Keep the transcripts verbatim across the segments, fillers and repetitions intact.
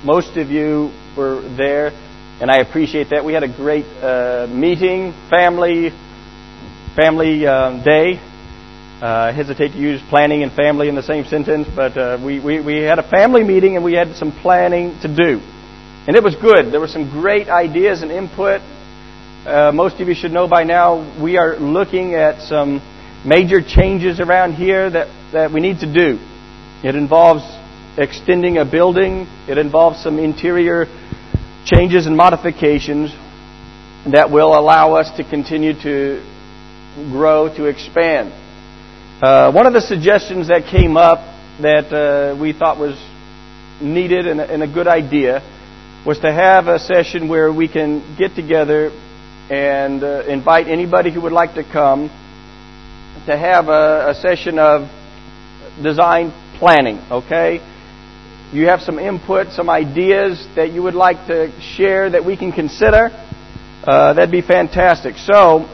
most of you were there, and I appreciate that. We had a great uh, meeting, family, family uh, day. Uh, I hesitate to use planning and family in the same sentence, but uh, we, we, we had a family meeting and we had some planning to do. And it was good. There were some great ideas and input. Uh, most of you should know by now we are looking at some major changes around here that, that we need to do. It involves extending a building. It involves some interior changes and modifications that will allow us to continue to grow, to expand. Uh, one of the suggestions that came up that uh, we thought was needed and a, and a good idea was to have a session where we can get together and uh, invite anybody who would like to come to have a, a session of design planning, okay? You have some input, some ideas that you would like to share that we can consider. Uh, that'd be fantastic. So,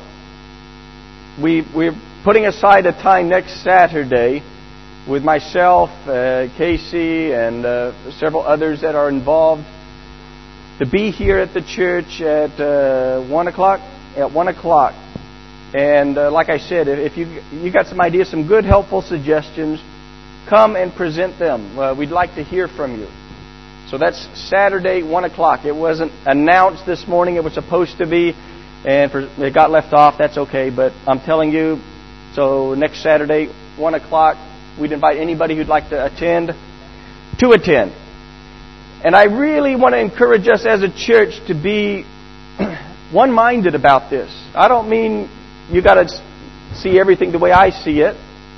we, we're putting aside a time next Saturday with myself, uh, Casey, and uh, several others that are involved to be here at the church at uh, one o'clock. At one o'clock, and uh, like I said, if you you got some ideas, some good, helpful suggestions, come and present them. Uh, we'd like to hear from you. So that's Saturday, one o'clock. It wasn't announced this morning. It was supposed to be, and for, it got left off. That's okay, but I'm telling you. So next Saturday, one o'clock, we'd invite anybody who'd like to attend to attend. And I really want to encourage us as a church to be one-minded about this. I don't mean you got to see everything the way I see it.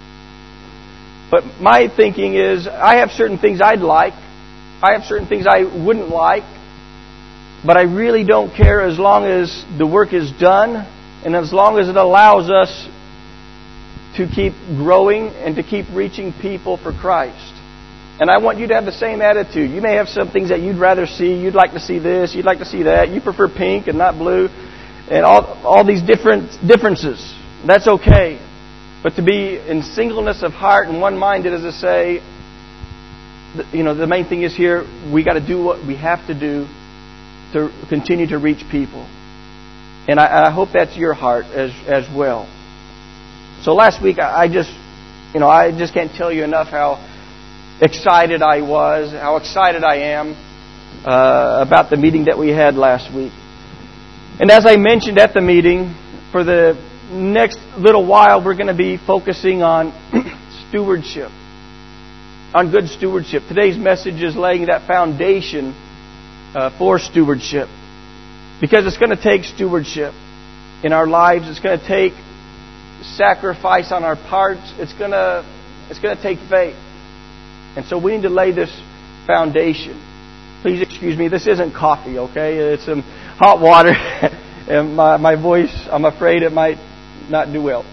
But my thinking is I have certain things I'd like. I have certain things I wouldn't like. But I really don't care as long as the work is done and as long as it allows us to keep growing and to keep reaching people for Christ. And I want you to have the same attitude. You may have some things that you'd rather see. You'd like to see this. You'd like to see that. You prefer pink and not blue. And all all these different differences. That's okay. But to be in singleness of heart and one-minded, as I say, you know, the main thing is here, we got to do what we have to do to continue to reach people. And I, I hope that's your heart as as well. So last week, I just, you know, I just can't tell you enough how excited I was, how excited I am uh, about the meeting that we had last week. And as I mentioned at the meeting, for the next little while, we're going to be focusing on stewardship, on good stewardship. Today's message is laying that foundation uh, for stewardship, because it's going to take stewardship in our lives. It's going to take sacrifice on our parts. It's going to it's going to take faith. And so we need to lay this foundation. Please excuse me, this isn't coffee, okay? It's some hot water. And my, my voice, I'm afraid it might not do well.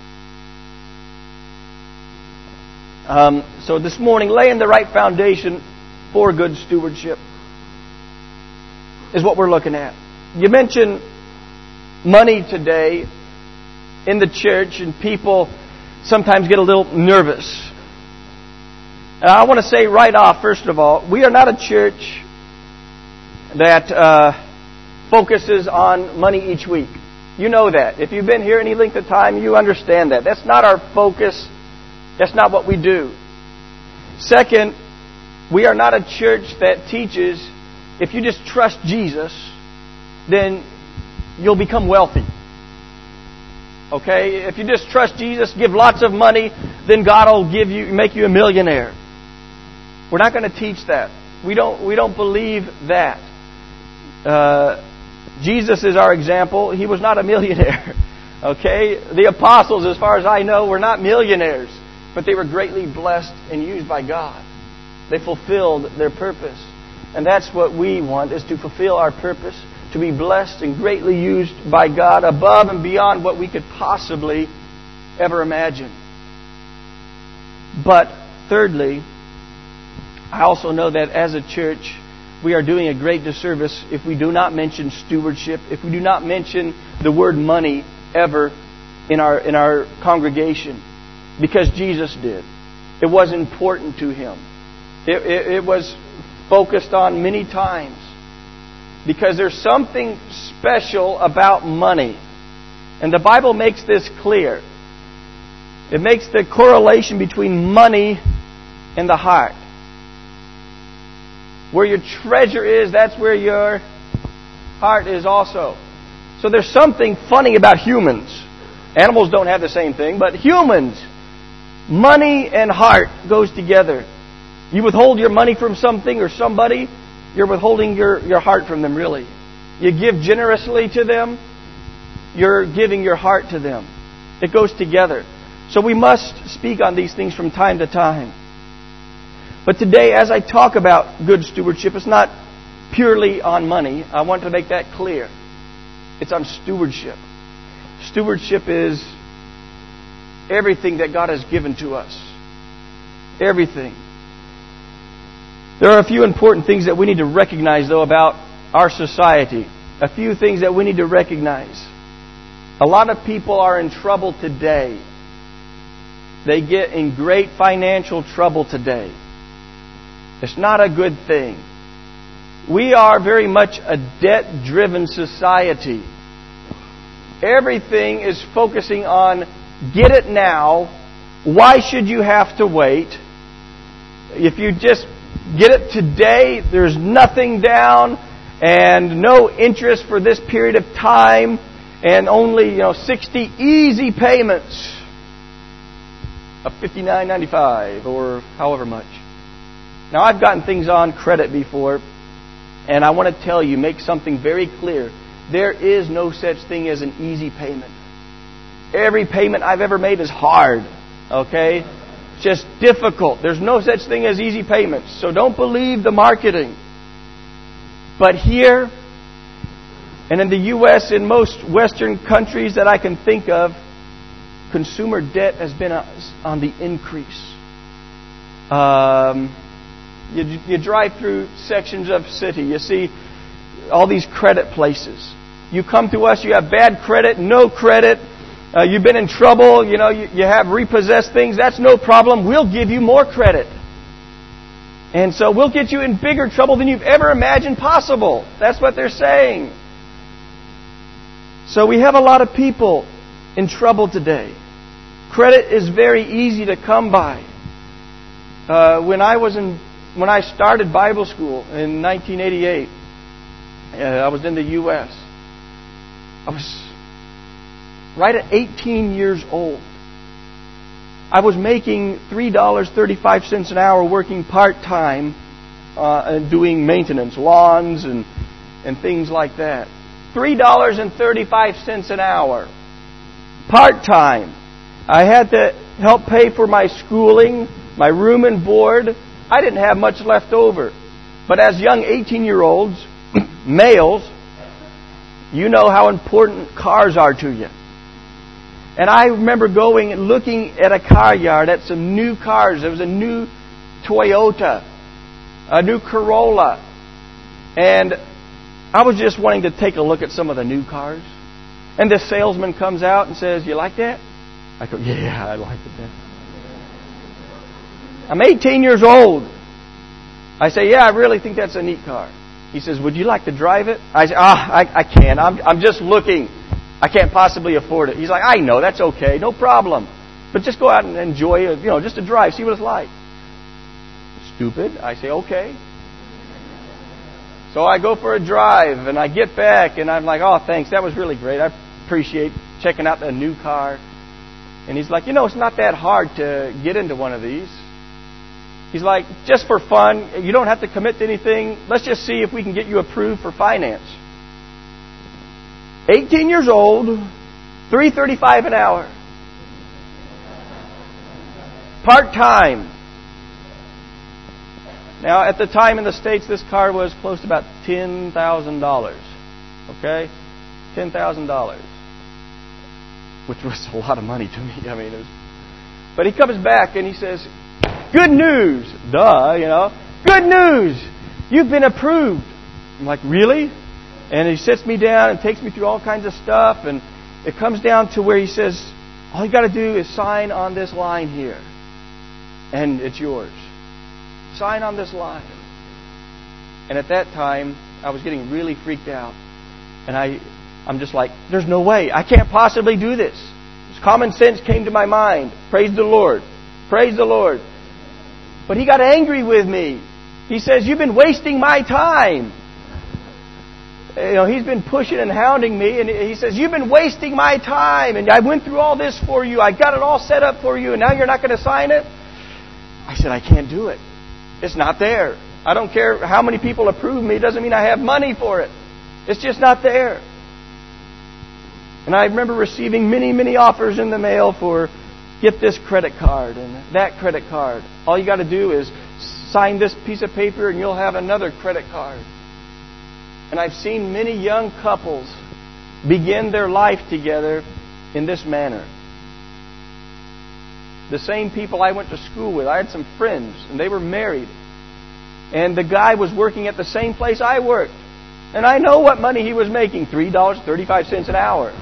Um, so this morning, laying the right foundation for good stewardship is what we're looking at. You mentioned money today in the church, and people sometimes get a little nervous. And I want to say right off, first of all, we are not a church that uh, focuses on money each week. You know that. If you've been here any length of time, you understand that. That's not our focus. That's not what we do. Second, we are not a church that teaches if you just trust Jesus, then you'll become wealthy. Okay? If you just trust Jesus, give lots of money, then God will give you, make you a millionaire. We're not going to teach that. We don't. We don't believe that. Uh, Jesus is our example. He was not a millionaire. Okay, the apostles, as far as I know, were not millionaires, but they were greatly blessed and used by God. They fulfilled their purpose, and that's what we want: is to fulfill our purpose, to be blessed and greatly used by God above and beyond what we could possibly ever imagine. But thirdly, I also know that as a church, we are doing a great disservice if we do not mention stewardship, if we do not mention the word money ever in our in our congregation, because Jesus did. It was important to Him. It, it, it was focused on many times. Because there's something special about money. And the Bible makes this clear. It makes the correlation between money and the heart. Where your treasure is, that's where your heart is also. So there's something funny about humans. Animals don't have the same thing, but humans, money and heart goes together. You withhold your money from something or somebody, you're withholding your, your heart from them, really. You give generously to them, you're giving your heart to them. It goes together. So we must speak on these things from time to time. But today, as I talk about good stewardship, it's not purely on money. I want to make that clear. It's on stewardship. Stewardship is everything that God has given to us. Everything. There are a few important things that we need to recognize, though, about our society. A few things that we need to recognize. A lot of people are in trouble today. They get in great financial trouble today. It's not a good thing. We are very much a debt-driven society. Everything is focusing on get it now. Why should you have to wait? If you just get it today, there's nothing down and no interest for this period of time and only, you know, sixty easy payments of fifty-nine ninety-five or however much. Now, I've gotten things on credit before, and I want to tell you, make something very clear. There is no such thing as an easy payment. Every payment I've ever made is hard, okay? It's just difficult. There's no such thing as easy payments. So don't believe the marketing. But here, and in the U S, in most Western countries that I can think of, consumer debt has been on the increase. Um, you, you drive through sections of city, you see all these credit places. You come to us, you have bad credit, no credit, uh, you've been in trouble, you know, you, you have repossessed things, that's no problem. We'll give you more credit. And so we'll get you in bigger trouble than you've ever imagined possible. That's what they're saying. So we have a lot of people in trouble today. Credit is very easy to come by. Uh, when I was in, when I started Bible school in nineteen eighty-eight, uh, I was in the U S I was right at eighteen years old. I was making three dollars and thirty-five cents an hour working part-time uh, and doing maintenance, lawns and, and things like that. three dollars and thirty-five cents an hour. Part-time. I had to help pay for my schooling, my room and board. I didn't have much left over. But as young eighteen-year-olds, males, you know how important cars are to you. And I remember going and looking at a car yard at some new cars. There was a new Toyota, a new Corolla. And I was just wanting to take a look at some of the new cars. And the salesman comes out and says, "You like that?" I go, "Yeah, I like it." I'm eighteen years old. I say, "Yeah, I really think that's a neat car." He says, "Would you like to drive it?" I say, "Ah, I, I can't. I'm, I'm just looking. I can't possibly afford it." He's like, "I know, that's okay, no problem. But just go out and enjoy it, you know, just to drive, see what it's like." Stupid. I say, "Okay." So I go for a drive, and I get back, and I'm like, "Oh, thanks, that was really great. I appreciate checking out the new car." And he's like, "You know, it's not that hard to get into one of these." He's like, "Just for fun, you don't have to commit to anything. Let's just see if we can get you approved for finance." eighteen years old, three thirty-five an hour. Part-time. Now, at the time in the States, this car was close to about ten thousand dollars. Okay? ten thousand dollars. Which was a lot of money to me. I mean, it was... But he comes back and he says, "Good news." Duh, you know. "Good news. You've been approved." I'm like, "Really?" And he sits me down and takes me through all kinds of stuff. And it comes down to where he says, "All you got to do is sign on this line here. And it's yours. Sign on this line." And at that time, I was getting really freaked out. And I, I'm just like, there's no way. I can't possibly do this. Common sense came to my mind. Praise the Lord. Praise the Lord. But he got angry with me. He says, you've been wasting my time. You know, he's been pushing and hounding me. And he says, you've been wasting my time. And I went through all this for you. I got it all set up for you. And now you're not going to sign it? I said, I can't do it. It's not there. I don't care how many people approve me. It doesn't mean I have money for it. It's just not there. And I remember receiving many, many offers in the mail for get this credit card and that credit card. All you got to do is sign this piece of paper and you'll have another credit card. And I've seen many young couples begin their life together in this manner. The same people I went to school with. I had some friends and they were married. And the guy was working at the same place I worked. And I know what money he was making, three dollars and thirty-five cents an hour.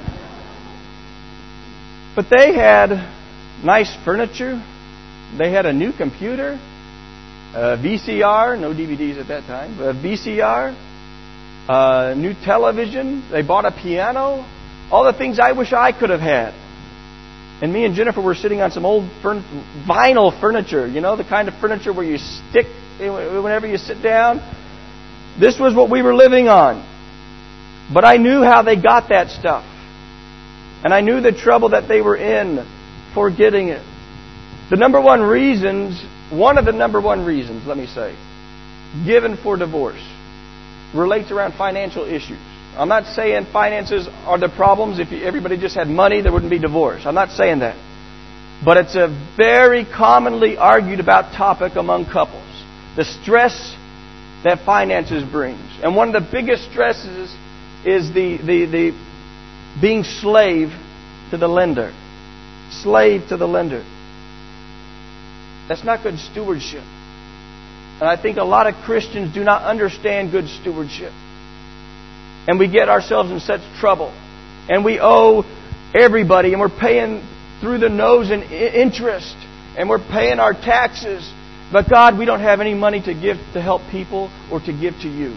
But they had nice furniture. They had a new computer, a V C R, no D V Ds at that time, but a V C R, a new television. They bought a piano. All the things I wish I could have had. And me and Jennifer were sitting on some old furn- vinyl furniture, you know, the kind of furniture where you stick whenever you sit down. This was what we were living on. But I knew how they got that stuff. And I knew the trouble that they were in for getting it. The number one reasons, one of the number one reasons, let me say, given for divorce relates around financial issues. I'm not saying finances are the problems. If everybody just had money, there wouldn't be divorce. I'm not saying that. But it's a very commonly argued about topic among couples. The stress that finances brings. And one of the biggest stresses is the, the, the being slave to the lender. Slave to the lender. That's not good stewardship. And I think a lot of Christians do not understand good stewardship. And we get ourselves in such trouble. And we owe everybody. And we're paying through the nose in interest. And we're paying our taxes. But God, we don't have any money to give to help people or to give to you.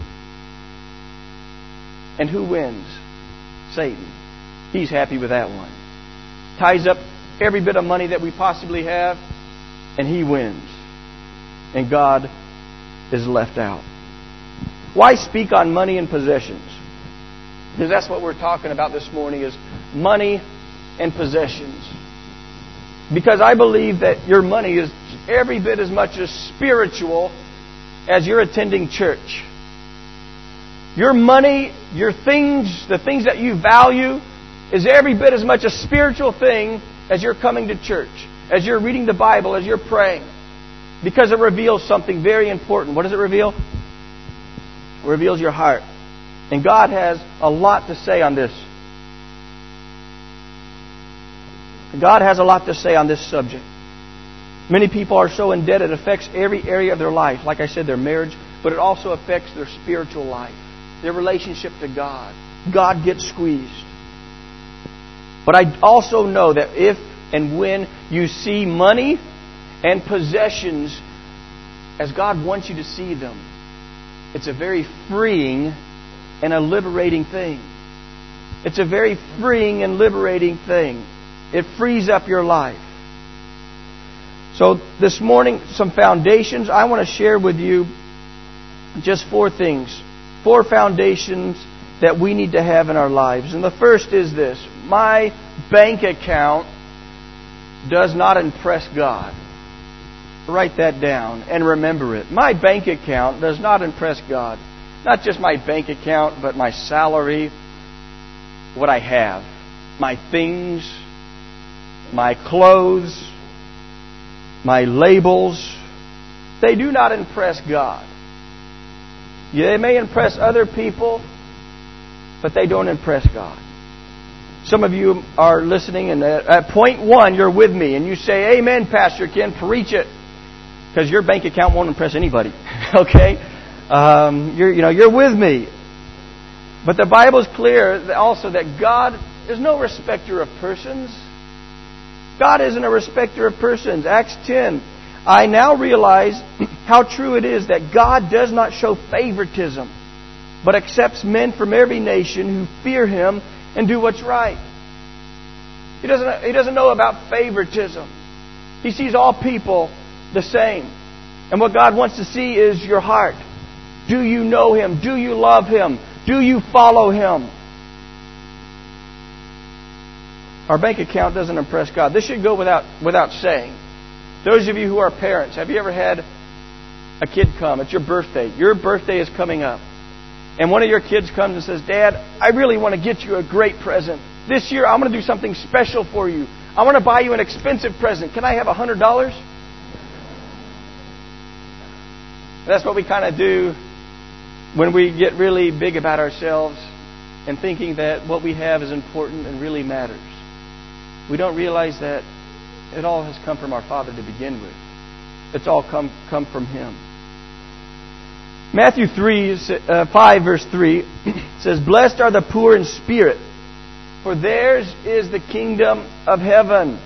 And who wins? Satan. He's happy with that one. Ties up every bit of money that we possibly have, and he wins. And God is left out. Why speak on money and possessions? Because that's what we're talking about this morning, is money and possessions. Because I believe that your money is every bit as much as spiritual as you're attending church. Your money, your things, the things that you value, is every bit as much a spiritual thing as you're coming to church, as you're reading the Bible, as you're praying. Because it reveals something very important. What does it reveal? It reveals your heart. And God has a lot to say on this. God has a lot to say on this subject. Many people are so indebted, it affects every area of their life. Like I said, their marriage, but it also affects their spiritual life, their relationship to God. God gets squeezed. But I also know that if and when you see money and possessions as God wants you to see them, it's a very freeing and a liberating thing. It's a very freeing and liberating thing. It frees up your life. So this morning, some foundations. I want to share with you just four things. Four foundations that we need to have in our lives. And the first is this. My bank account does not impress God. Write that down and remember it. My bank account does not impress God. Not just my bank account, but my salary, what I have, my things, my clothes, my labels. They do not impress God. They may impress other people, but they don't impress God. Some of you are listening, and at point one, you're with me, and you say, "Amen, Pastor Ken, preach it," because your bank account won't impress anybody. Okay, um, you're you know you're with me. But the Bible is clear also that God is no respecter of persons. God isn't a respecter of persons. Acts ten. I now realize how true it is that God does not show favoritism, but accepts men from every nation who fear Him and do what's right. He doesn't, he doesn't know about favoritism. He sees all people the same. And what God wants to see is your heart. Do you know Him? Do you love Him? Do you follow Him? Our bank account doesn't impress God. This should go without, without saying. Those of you who are parents, have you ever had a kid come? It's your birthday. Your birthday is coming up. And one of your kids comes and says, Dad, I really want to get you a great present. This year I'm going to do something special for you. I want to buy you an expensive present. Can I have one hundred dollars? That's what we kind of do when we get really big about ourselves and thinking that what we have is important and really matters. We don't realize that it all has come from our Father to begin with. It's all come, come from Him. Matthew three, uh, five, verse three says, Blessed are the poor in spirit, for theirs is the kingdom of heaven.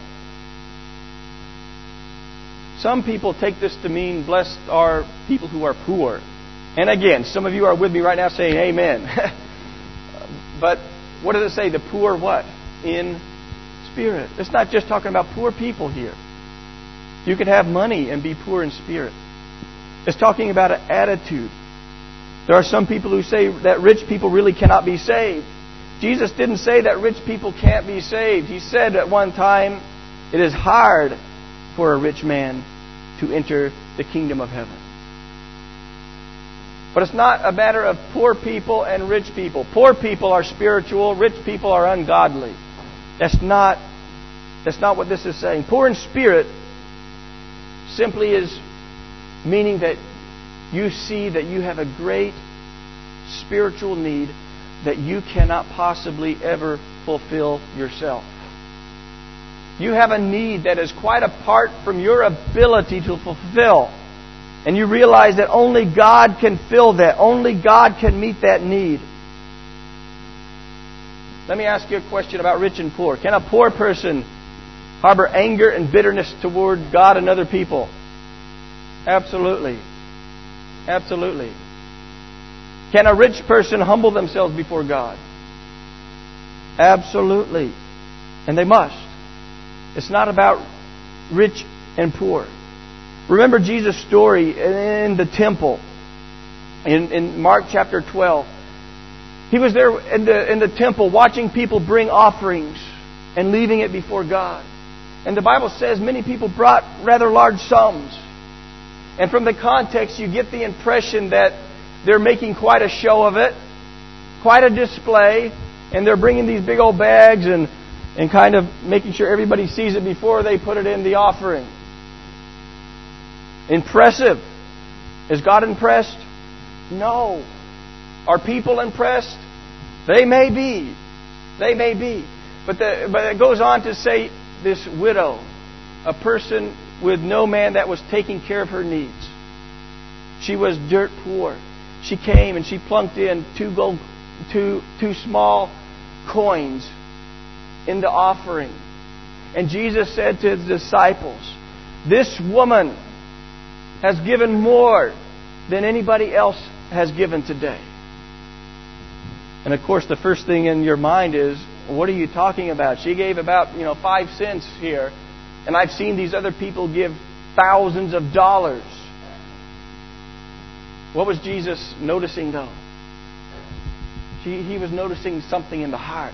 Some people take this to mean blessed are people who are poor. And again, some of you are with me right now saying amen. But what does it say? The poor what? In spirit. It's not just talking about poor people here. You can have money and be poor in spirit. It's talking about an attitude. There are some people who say that rich people really cannot be saved. Jesus didn't say that rich people can't be saved. He said at one time, it is hard for a rich man to enter the kingdom of heaven. But it's not a matter of poor people and rich people. Poor people are spiritual, rich people are ungodly. That's not, that's not what this is saying. Poor in spirit simply is meaning that you see that you have a great spiritual need that you cannot possibly ever fulfill yourself. You have a need that is quite apart from your ability to fulfill. And you realize that only God can fill that. Only God can meet that need. Let me ask you a question about rich and poor. Can a poor person harbor anger and bitterness toward God and other people? Absolutely. Absolutely. Can a rich person humble themselves before God? Absolutely. And they must. It's not about rich and poor. Remember Jesus' story in the temple in, in Mark chapter twelve. He was there in the, in the temple watching people bring offerings and leaving it before God. And the Bible says many people brought rather large sums. And from the context you get the impression that they're making quite a show of it, quite a display, and they're bringing these big old bags and, and kind of making sure everybody sees it before they put it in the offering. Impressive. Is God impressed? No. Are people impressed? They may be. They may be. But, the, but it goes on to say this widow, a person with no man that was taking care of her needs. She was dirt poor. She came and she plunked in two gold, two, two small coins in the offering. And Jesus said to His disciples, this woman has given more than anybody else has given today. And of course the first thing in your mind is, what are you talking about? She gave about, you know, five cents here. And I've seen these other people give thousands of dollars. What was Jesus noticing though? He, he was noticing something in the heart.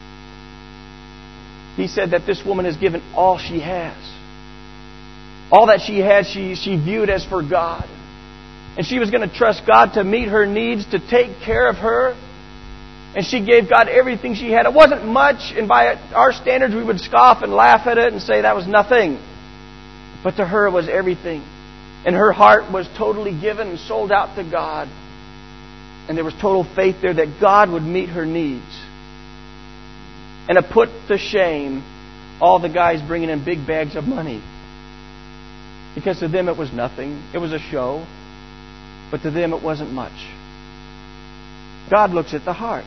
He said that this woman has given all she has. All that she had, she, she viewed as for God. And she was going to trust God to meet her needs, to take care of her. And she gave God everything she had. It wasn't much, and by our standards we would scoff and laugh at it and say that was nothing. But to her it was everything. And her heart was totally given and sold out to God. And there was total faith there that God would meet her needs. And it put to shame all the guys bringing in big bags of money. Because to them it was nothing. It was a show. But to them it wasn't much. God looks at the heart.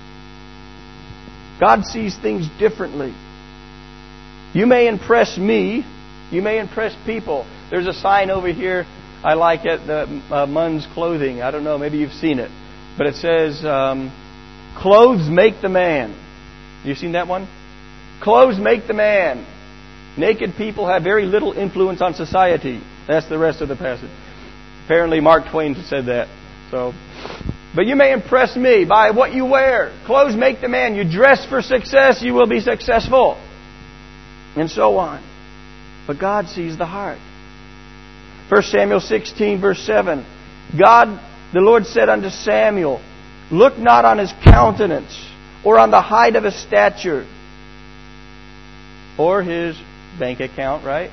God sees things differently. You may impress me. You may impress people. There's a sign over here. I like it. The uh, Mun's Clothing. I don't know. Maybe you've seen it, but it says, um, "Clothes make the man." You seen that one? Clothes make the man. Naked people have very little influence on society. That's the rest of the passage. Apparently, Mark Twain said that. So, but you may impress me by what you wear. Clothes make the man. You dress for success, you will be successful, and so on. But God sees the heart. First Samuel sixteen, verse seven. God, the Lord said unto Samuel, "Look not on his countenance, or on the height of his stature," or his bank account, right?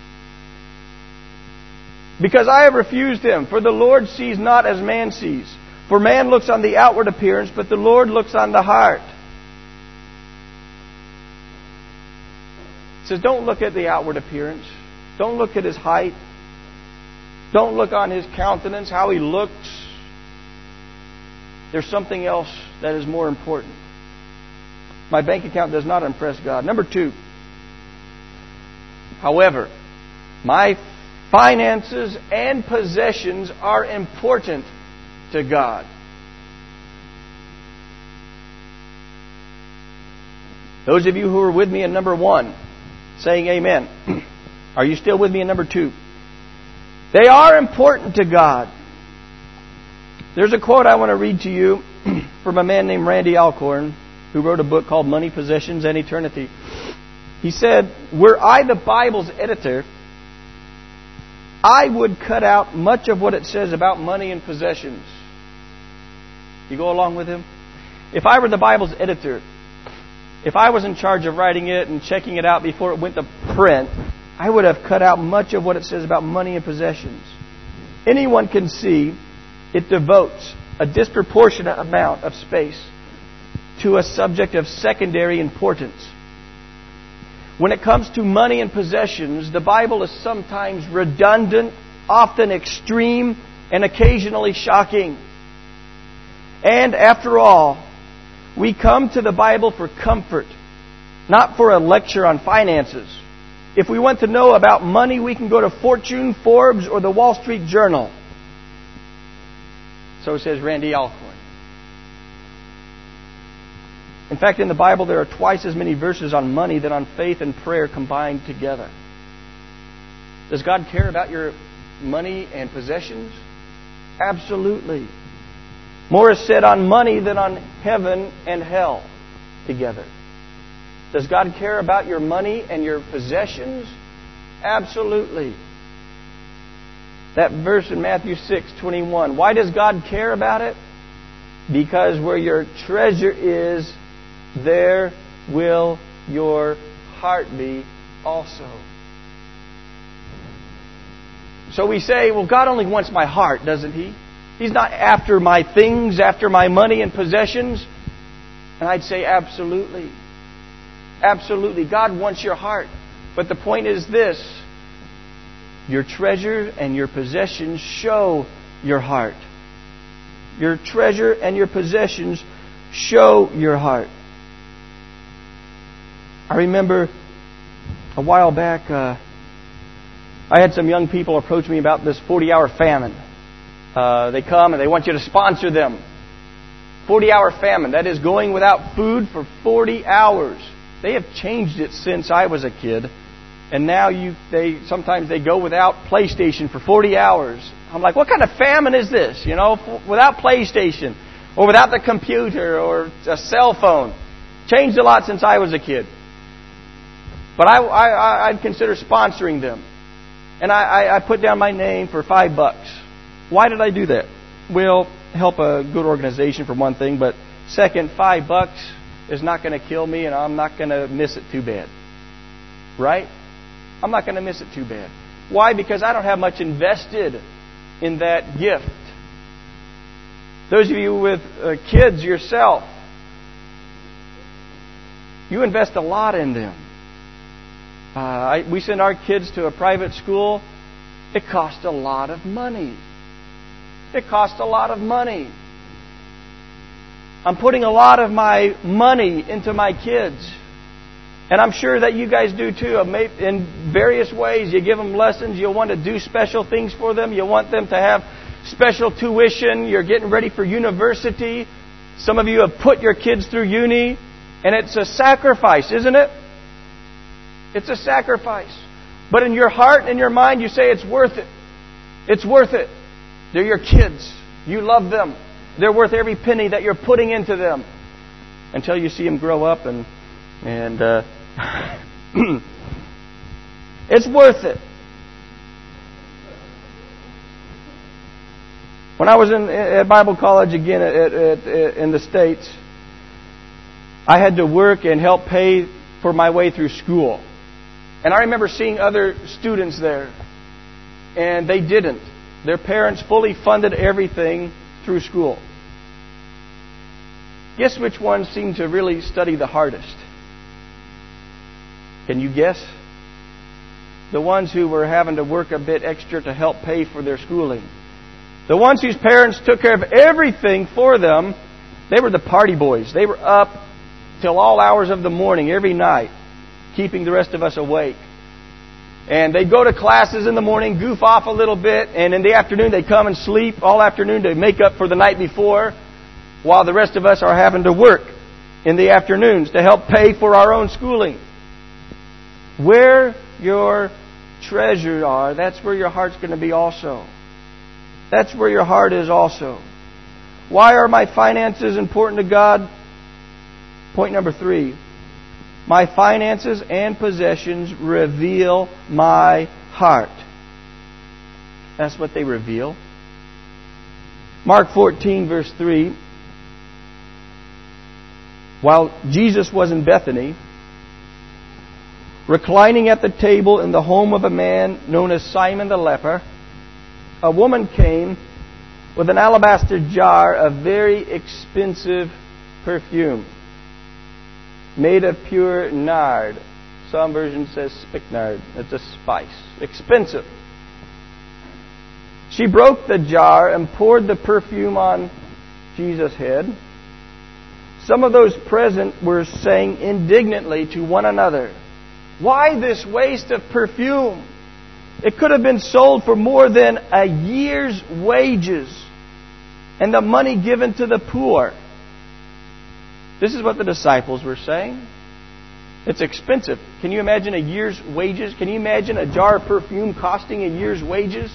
"Because I have refused him. For the Lord sees not as man sees. For man looks on the outward appearance, but the Lord looks on the heart." He says, don't look at the outward appearance. Don't look at his height. Don't look on his countenance, how he looks. There's something else that is more important. My bank account does not impress God. Number two. However, my finances and possessions are important to God. Those of you who are with me in number one, saying amen. Are you still with me in number two? They are important to God. There's a quote I want to read to you from a man named Randy Alcorn, who wrote a book called Money, Possessions, and Eternity. He said, "Were I the Bible's editor, I would cut out much of what it says about money and possessions." You go along with him? If I were the Bible's editor, if I was in charge of writing it and checking it out before it went to print, I would have cut out much of what it says about money and possessions. Anyone can see it devotes a disproportionate amount of space to a subject of secondary importance. When it comes to money and possessions, the Bible is sometimes redundant, often extreme, and occasionally shocking. And after all, we come to the Bible for comfort, not for a lecture on finances. If we want to know about money, we can go to Fortune, Forbes, or the Wall Street Journal. So says Randy Alcorn. In fact, in the Bible, there are twice as many verses on money than on faith and prayer combined together. Does God care about your money and possessions? Absolutely. More is said on money than on heaven and hell together. Does God care about your money and your possessions? Absolutely. That verse in Matthew six twenty-one. Why does God care about it? Because where your treasure is, there will your heart be also. So we say, well, God only wants my heart, doesn't He? He's not after my things, after my money and possessions. And I'd say absolutely. Absolutely. God wants your heart. But the point is this. Your treasure and your possessions show your heart. Your treasure and your possessions show your heart. I remember a while back, uh, I had some young people approach me about this forty-hour famine. Uh, they come and they want you to sponsor them. forty-hour famine. That is going without food for forty hours. They have changed it since I was a kid. And now you, they sometimes they go without PlayStation for forty hours. I'm like, what kind of famine is this? You know, without PlayStation or without the computer or a cell phone. Changed a lot since I was a kid. But I, I, I'd consider sponsoring them. And I, I, I put down my name for five bucks. Why did I do that? Well, help a good organization for one thing. But second, five bucks is not going to kill me and I'm not going to miss it too bad. Right? I'm not going to miss it too bad. Why? Because I don't have much invested in that gift. Those of you with uh, kids yourself, you invest a lot in them. Uh, I, we send our kids to a private school. It costs a lot of money. It costs a lot of money. I'm putting a lot of my money into my kids. And I'm sure that you guys do too. In various ways, you give them lessons. You want to do special things for them. You want them to have special tuition. You're getting ready for university. Some of you have put your kids through uni. And it's a sacrifice, isn't it? It's a sacrifice. But in your heart and your mind, you say it's worth it. It's worth it. They're your kids. You love them. They're worth every penny that you're putting into them. Until you see them grow up and... and uh, it's worth it. When I was in at Bible college again at, at, at, in the States, I had to work and help pay for my way through school. And I remember seeing other students there, and they didn't. Their parents fully funded everything through school. Guess which ones seemed to really study the hardest? Can you guess? The ones who were having to work a bit extra to help pay for their schooling. The ones whose parents took care of everything for them, they were the party boys. They were up till all hours of the morning every night, keeping the rest of us awake. And they'd go to classes in the morning, goof off a little bit, and in the afternoon they'd come and sleep all afternoon to make up for the night before, while the rest of us are having to work in the afternoons to help pay for our own schooling. Where your treasures are, that's where your heart's going to be also. That's where your heart is also. Why are my finances important to God? Point number three. My finances and possessions reveal my heart. That's what they reveal. Mark fourteen, verse three. While Jesus was in Bethany, reclining at the table in the home of a man known as Simon the leper, a woman came with an alabaster jar of very expensive perfume, made of pure nard. Some version says spikenard. It's a spice. Expensive. She broke the jar and poured the perfume on Jesus' head. Some of those present were saying indignantly to one another, "Why this waste of perfume? It could have been sold for more than a year's wages and the money given to the poor." This is what the disciples were saying. It's expensive. Can you imagine a year's wages? Can you imagine a jar of perfume costing a year's wages?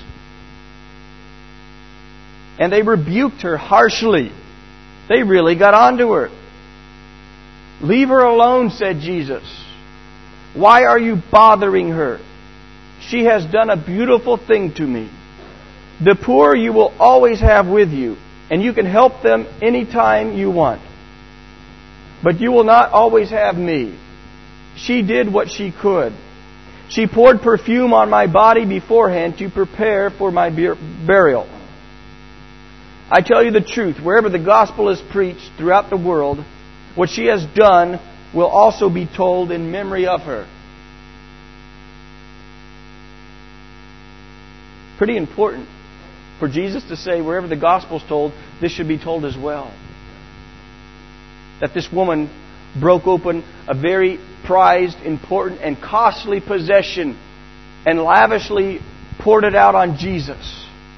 And they rebuked her harshly. They really got onto her. "Leave her alone," said Jesus. "Why are you bothering her? She has done a beautiful thing to me. The poor you will always have with you, and you can help them anytime you want. But you will not always have me. She did what she could. She poured perfume on my body beforehand to prepare for my burial. I tell you the truth, wherever the gospel is preached throughout the world, what she has done will also be told in memory of her." Pretty important for Jesus to say, wherever the gospel is told, this should be told as well. That this woman broke open a very prized, important, and costly possession and lavishly poured it out on Jesus.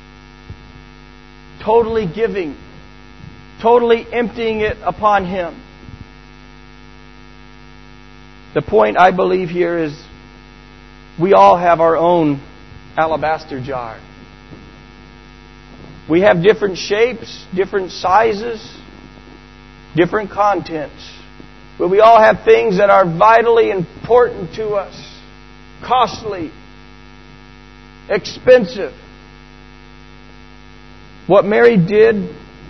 Totally giving, totally emptying it upon Him. The point, I believe, here is we all have our own alabaster jar. We have different shapes, different sizes, different contents. But we all have things that are vitally important to us. Costly. Expensive. What Mary did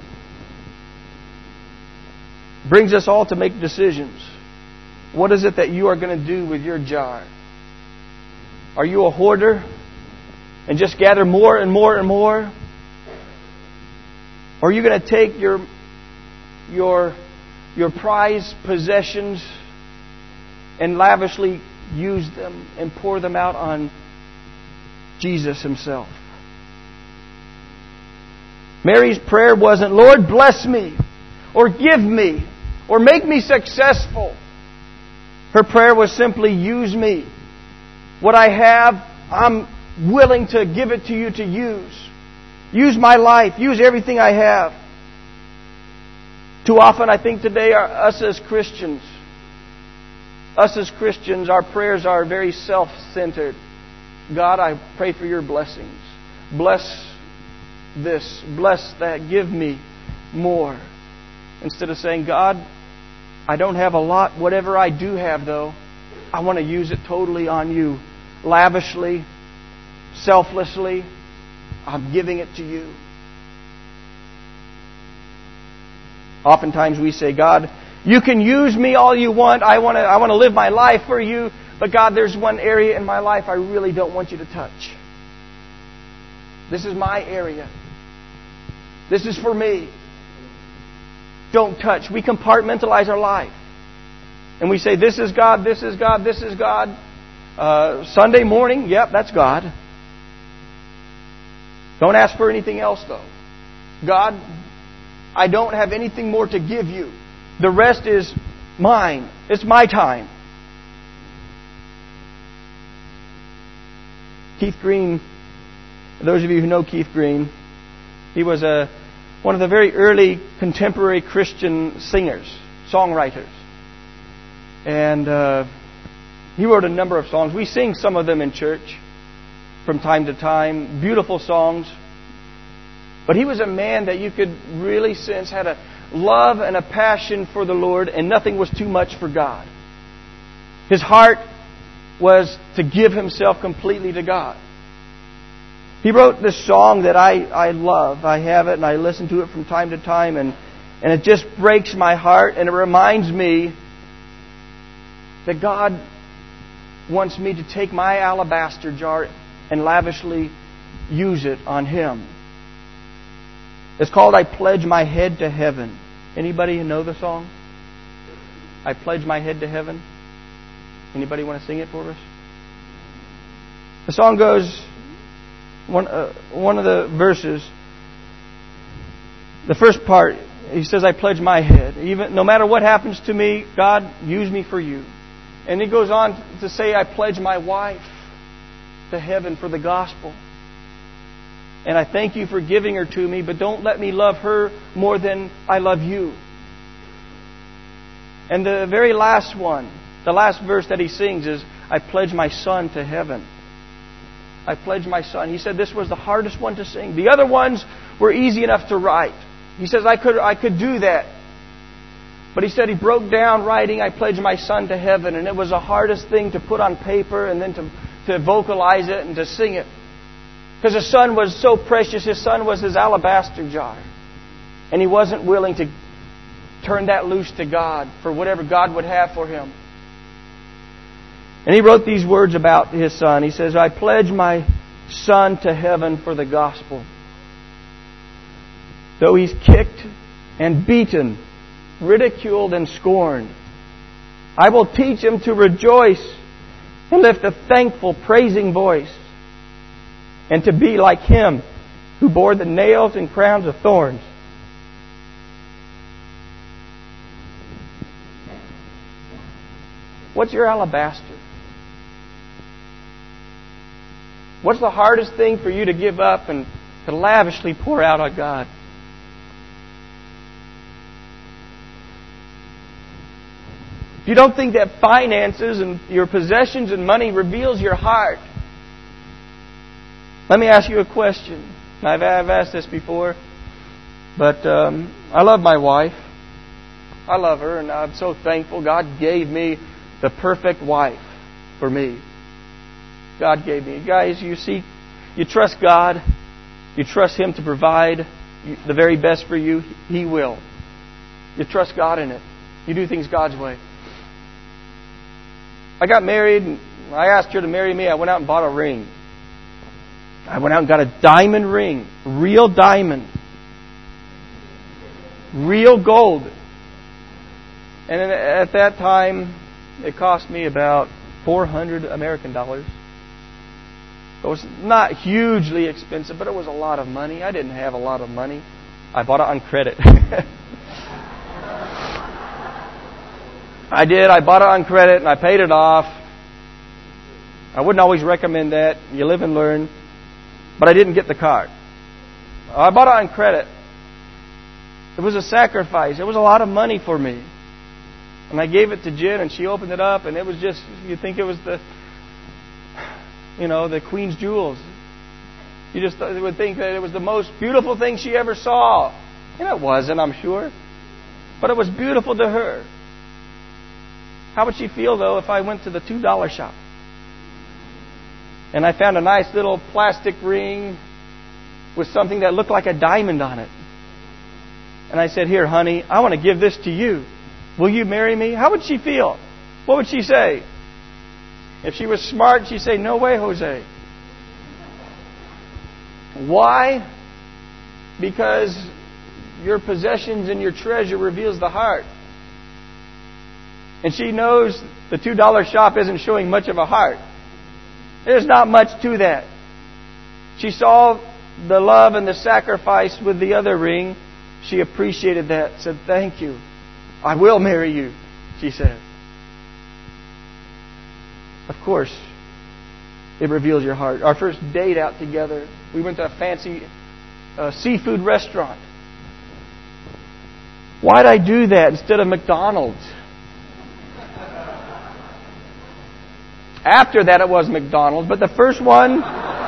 brings us all to make decisions. What is it that you are going to do with your jar? Are you a hoarder and just gather more and more and more? Or are you going to take your your your prized possessions and lavishly use them and pour them out on Jesus Himself? Mary's prayer wasn't, "Lord, bless me," or "give me," or "make me successful." Her prayer was simply, use me. What I have, I'm willing to give it to you to use. Use my life. Use everything I have. Too often, I think today, our, us as Christians, us as Christians, our prayers are very self-centered. God, I pray for your blessings. Bless this. Bless that. Give me more. Instead of saying, God, I don't have a lot. Whatever I do have, though, I want to use it totally on you. Lavishly, selflessly, I'm giving it to you. Oftentimes we say, God, you can use me all you want. I want to I want to live my life for you. But God, there's one area in my life I really don't want you to touch. This is my area. This is for me. Don't touch. We compartmentalize our life. And we say, this is God, this is God, this is God. Uh, Sunday morning, yep, that's God. Don't ask for anything else, though. God, I don't have anything more to give you. The rest is mine. It's my time. Keith Green, those of you who know Keith Green, he was a, one of the very early contemporary Christian singers, songwriters. And uh, he wrote a number of songs. We sing some of them in church from time to time. Beautiful songs. But he was a man that you could really sense had a love and a passion for the Lord, and nothing was too much for God. His heart was to give himself completely to God. He wrote this song that I, I love. I have it and I listen to it from time to time, and, and it just breaks my heart, and it reminds me that God wants me to take my alabaster jar and lavishly use it on Him. It's called I Pledge My Head to Heaven. Anybody know the song? I Pledge My Head to Heaven. Anybody want to sing it for us? The song goes, one, uh, one of the verses, the first part, he says, I pledge my head. Even no matter what happens to me, God, use me for you. And he goes on to say, I pledge my wife to heaven for the gospel. And I thank you for giving her to me, but don't let me love her more than I love you. And the very last one, the last verse that he sings is, I pledge my son to heaven. I pledge my son. He said this was the hardest one to sing. The other ones were easy enough to write. He says, I could, I could do that. But he said he broke down writing, I pledge my son to heaven. And it was the hardest thing to put on paper and then to, to vocalize it and to sing it. Because his son was so precious. His son was his alabaster jar. And he wasn't willing to turn that loose to God for whatever God would have for him. And he wrote these words about his son. He says, I pledge my son to heaven for the gospel. Though he's kicked and beaten, ridiculed and scorned, I will teach him to rejoice and lift a thankful, praising voice, and to be like Him who bore the nails and crowns of thorns. What's your alabaster? What's the hardest thing for you to give up and to lavishly pour out on God? If you don't think that finances and your possessions and money reveals your heart, let me ask you a question. I've, I've asked this before, but um, I love my wife. I love her, and I'm so thankful God gave me the perfect wife for me. God gave me. Guys, you see, you trust God. You trust Him to provide the very best for you. He will. You trust God in it. You do things God's way. I got married, and I asked her to marry me. I went out and bought a ring. I went out and got a diamond ring. Real diamond. Real gold. And at that time, it cost me about four hundred American dollars. It was not hugely expensive, but it was a lot of money. I didn't have a lot of money. I bought it on credit. I did. I bought it on credit and I paid it off. I wouldn't always recommend that. You live and learn. But I didn't get the car. I bought it on credit. It was a sacrifice. It was a lot of money for me. And I gave it to Jen and she opened it up and it was just, you'd think it was the, you know, the Queen's jewels. You just would think that it was the most beautiful thing she ever saw. And it wasn't, I'm sure. But it was beautiful to her. How would she feel, though, if I went to the two dollar shop and I found a nice little plastic ring with something that looked like a diamond on it? And I said, "Here, honey, I want to give this to you. Will you marry me?" How would she feel? What would she say? If she was smart, she'd say, "No way, Jose." Why? Because your possessions and your treasure reveals the heart. And she knows the two dollar shop isn't showing much of a heart. There's not much to that. She saw the love and the sacrifice with the other ring. She appreciated that. Said, "Thank you. I will marry you," she said. Of course, it reveals your heart. Our first date out together, we went to a fancy uh, seafood restaurant. Why'd I do that instead of McDonald's? After that, it was McDonald's, but the first one,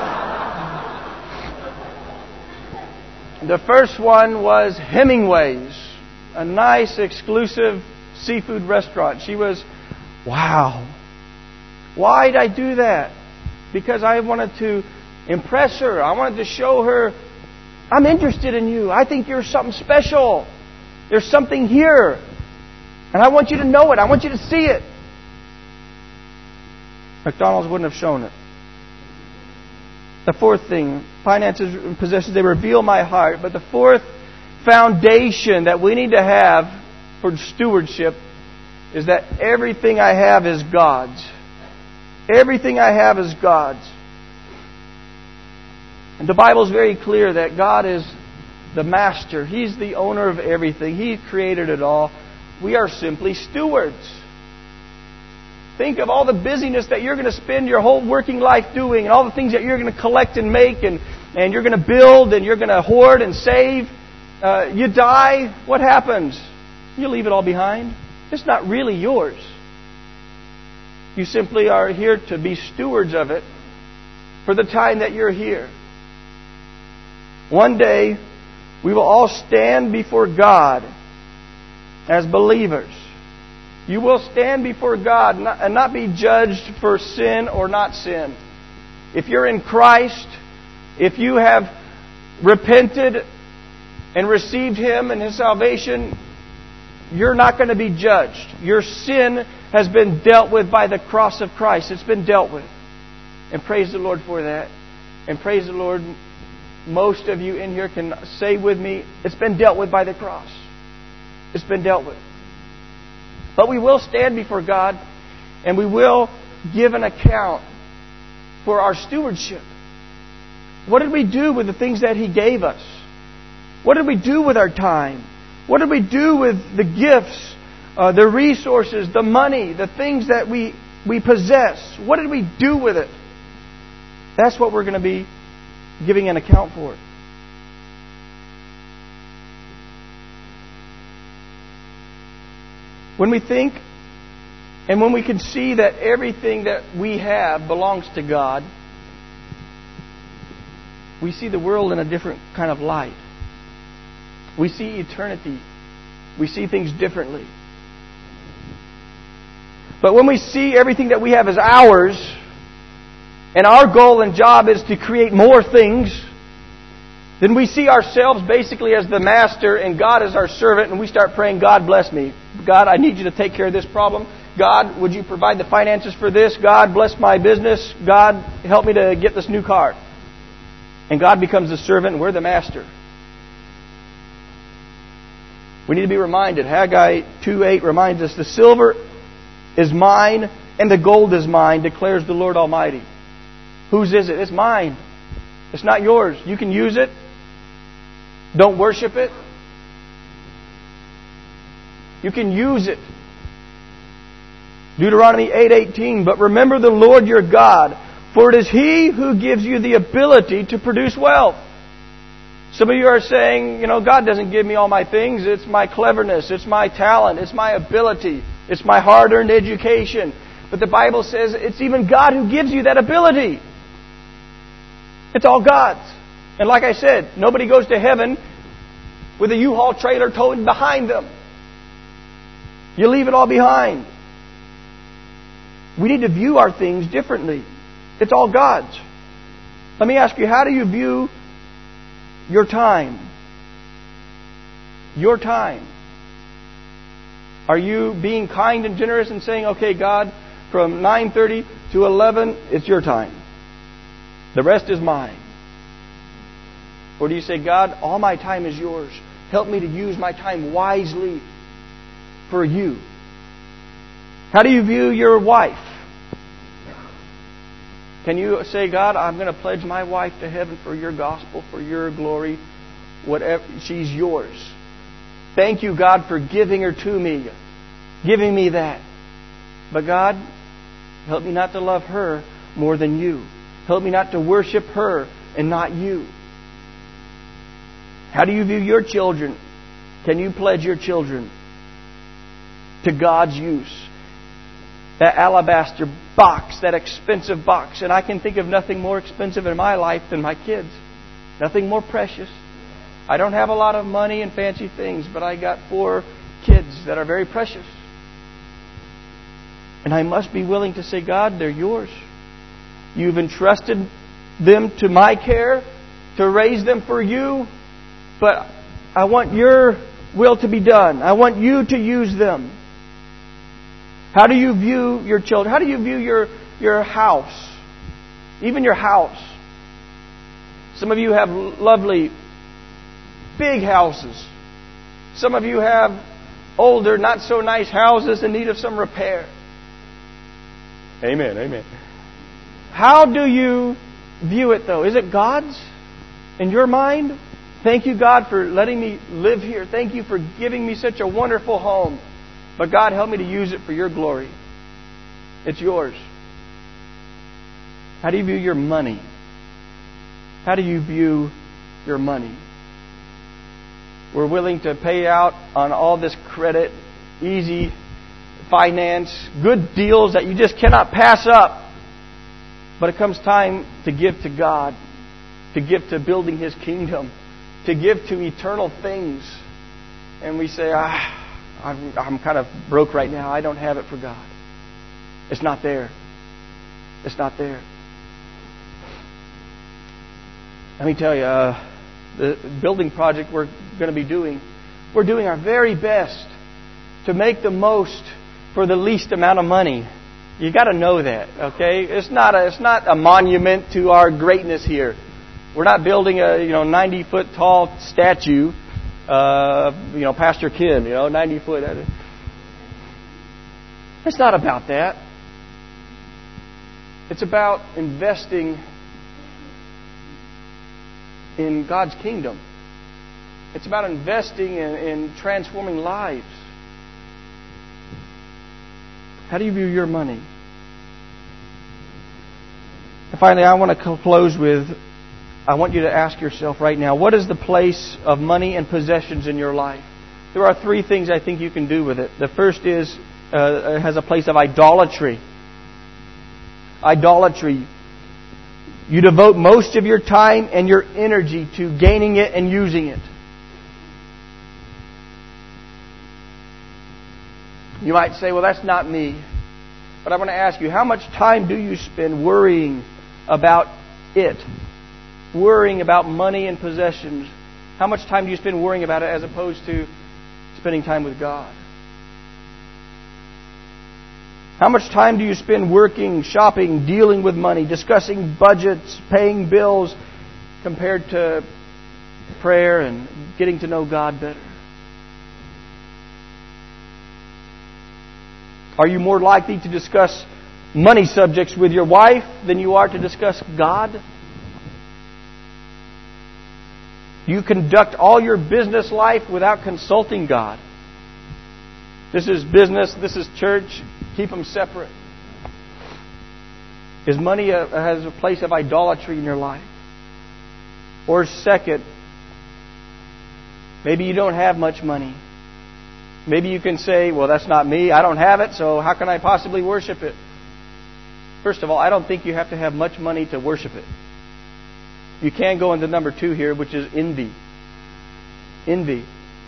the first one was Hemingway's, a nice, exclusive seafood restaurant. She was, wow. Why did I do that? Because I wanted to impress her. I wanted to show her, I'm interested in you. I think you're something special. There's something here. And I want you to know it. I want you to see it. McDonald's wouldn't have shown it. The fourth thing, finances and possessions, they reveal my heart. But the fourth foundation that we need to have for stewardship is that everything I have is God's. Everything I have is God's. And the Bible is very clear that God is the master. He's the owner of everything. He created it all. We are simply stewards. Think of all the busyness that you're going to spend your whole working life doing and all the things that you're going to collect and make and, and you're going to build and you're going to hoard and save. Uh, you die, what happens? You leave it all behind. It's not really yours. You simply are here to be stewards of it for the time that you're here. One day, we will all stand before God as believers. You will stand before God and not be judged for sin or not sin. If you're in Christ, if you have repented and received Him and His salvation, you're not going to be judged. Your sin has been dealt with by the cross of Christ. It's been dealt with. And praise the Lord for that. And praise the Lord, most of you in here can say with me, it's been dealt with by the cross. It's been dealt with. But we will stand before God and we will give an account for our stewardship. What did we do with the things that He gave us? What did we do with our time? What did we do with the gifts, uh, the resources, the money, the things that we, we possess? What did we do with it? That's what we're going to be giving an account for. When we think and when we can see that everything that we have belongs to God, we see the world in a different kind of light. We see eternity. We see things differently. But when we see everything that we have as ours, and our goal and job is to create more things, then we see ourselves basically as the master and God as our servant, and we start praying, God bless me. God, I need you to take care of this problem. God, would you provide the finances for this? God, bless my business. God, help me to get this new car. And God becomes the servant and we're the master. We need to be reminded. Haggai two eight reminds us, the silver is mine and the gold is mine, declares the Lord Almighty. Whose is it? It's mine. It's not yours. You can use it. Don't worship it. You can use it. Deuteronomy eight eighteen, but remember the Lord your God, for it is He who gives you the ability to produce wealth. Some of you are saying, you know, God doesn't give me all my things. It's my cleverness. It's my talent. It's my ability. It's my hard-earned education. But the Bible says it's even God who gives you that ability. It's all God's. And like I said, nobody goes to heaven with a U-Haul trailer towing behind them. You leave it all behind. We need to view our things differently. It's all God's. Let me ask you, how do you view your time? Your time. Are you being kind and generous and saying, okay, God, from nine thirty to eleven, it's your time. The rest is mine. Or do you say, God, all my time is yours. Help me to use my time wisely for you. How do you view your wife? Can you say, God, I'm going to pledge my wife to heaven for your gospel, for your glory, whatever, she's yours. Thank you, God, for giving her to me, giving me that. But God, help me not to love her more than you. Help me not to worship her and not you. How do you view your children? Can you pledge your children to God's use? That alabaster box, that expensive box. And I can think of nothing more expensive in my life than my kids. Nothing more precious. I don't have a lot of money and fancy things, but I got four kids that are very precious. And I must be willing to say, God, they're yours. You've entrusted them to my care, to raise them for you. But I want your will to be done. I want you to use them. How do you view your children? How do you view your, your house? Even your house. Some of you have lovely, big houses. Some of you have older, not so nice houses in need of some repair. Amen, amen. How do you view it, though? Is it God's in your mind? Thank you, God, for letting me live here. Thank you for giving me such a wonderful home. But God, help me to use it for your glory. It's yours. How do you view your money? How do you view your money? We're willing to pay out on all this credit, easy finance, good deals that you just cannot pass up. But it comes time to give to God, to give to building His kingdom, to give to eternal things. And we say, ah, I'm, I'm kind of broke right now. I don't have it for God. It's not there. It's not there. Let me tell you, uh, the building project we're going to be doing, we're doing our very best to make the most for the least amount of money. You got to know that, okay? It's not a, it's not a monument to our greatness here. We're not building a you know ninety foot tall statue. Uh, you know, Pastor Kim, you know, ninety foot. It's not about that. It's about investing in God's kingdom. It's about investing in, in transforming lives. How do you view your money? And finally, I want to close with, I want you to ask yourself right now, what is the place of money and possessions in your life? There are three things I think you can do with it. The first is, uh, it has a place of idolatry. Idolatry. You devote most of your time and your energy to gaining it and using it. You might say, well, that's not me. But I want to ask you, how much time do you spend worrying about it? Worrying about money and possessions. How much time do you spend worrying about it as opposed to spending time with God? How much time do you spend working, shopping, dealing with money, discussing budgets, paying bills, compared to prayer and getting to know God better? Are you more likely to discuss money subjects with your wife than you are to discuss God? Do you conduct all your business life without consulting God? This is business. This is church. Keep them separate. Is money a, has a place of idolatry in your life? Or second, maybe you don't have much money. Maybe you can say, well, that's not me. I don't have it, so how can I possibly worship it? First of all, I don't think you have to have much money to worship it. You can go into number two here, which is envy. Envy.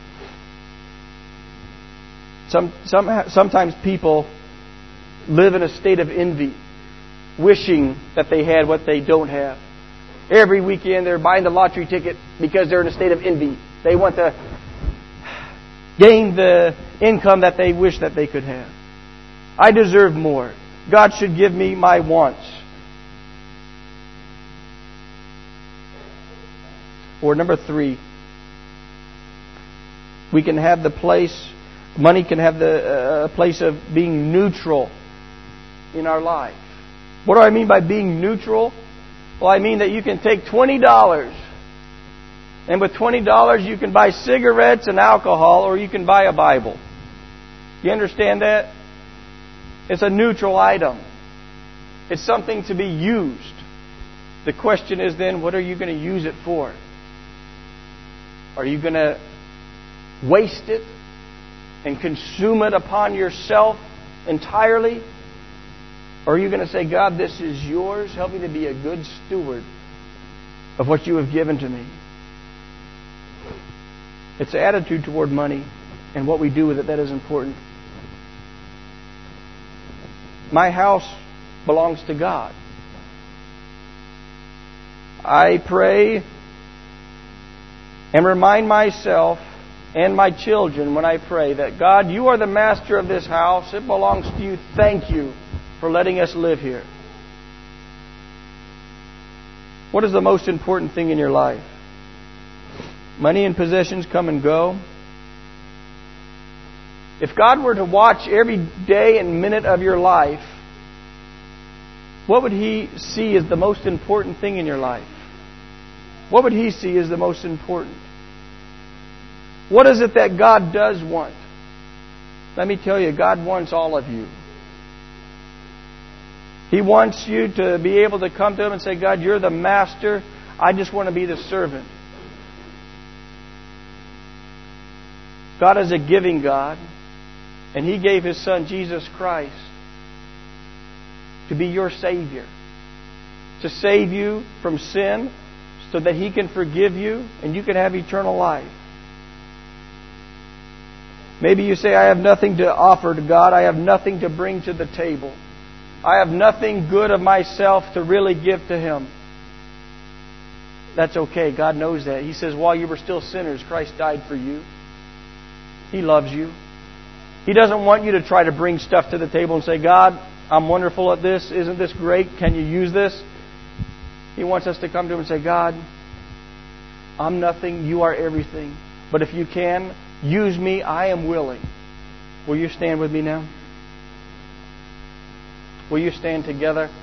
Some, some, sometimes people live in a state of envy, wishing that they had what they don't have. Every weekend they're buying the lottery ticket because they're in a state of envy. They want to gain the income that they wish that they could have. I deserve more. God should give me my wants. Or number three, we can have the place, money can have the uh, place of being neutral in our life. What do I mean by being neutral? Well, I mean that you can take twenty dollars, and with twenty dollars you can buy cigarettes and alcohol, or you can buy a Bible. You understand that? It's a neutral item. It's something to be used. The question is then, what are you going to use it for? Are you going to waste it and consume it upon yourself entirely? Or are you going to say, God, this is yours. Help me to be a good steward of what you have given to me. It's the attitude toward money and what we do with it that is important. My house belongs to God. I pray and remind myself and my children when I pray that, God, you are the master of this house. It belongs to you. Thank you for letting us live here. What is the most important thing in your life? Money and possessions come and go. If God were to watch every day and minute of your life, what would He see as the most important thing in your life? What would He see as the most important? What is it that God does want? Let me tell you, God wants all of you. He wants you to be able to come to Him and say, God, you're the master. I just want to be the servant. God is a giving God. And He gave His Son, Jesus Christ, to be your Savior. To save you from sin so that He can forgive you and you can have eternal life. Maybe you say, I have nothing to offer to God. I have nothing to bring to the table. I have nothing good of myself to really give to Him. That's okay. God knows that. He says, while you were still sinners, Christ died for you. He loves you. He doesn't want you to try to bring stuff to the table and say, God, I'm wonderful at this. Isn't this great? Can you use this? He wants us to come to Him and say, God, I'm nothing. You are everything. But if you can, use me. I am willing. Will you stand with me now? Will you stand together?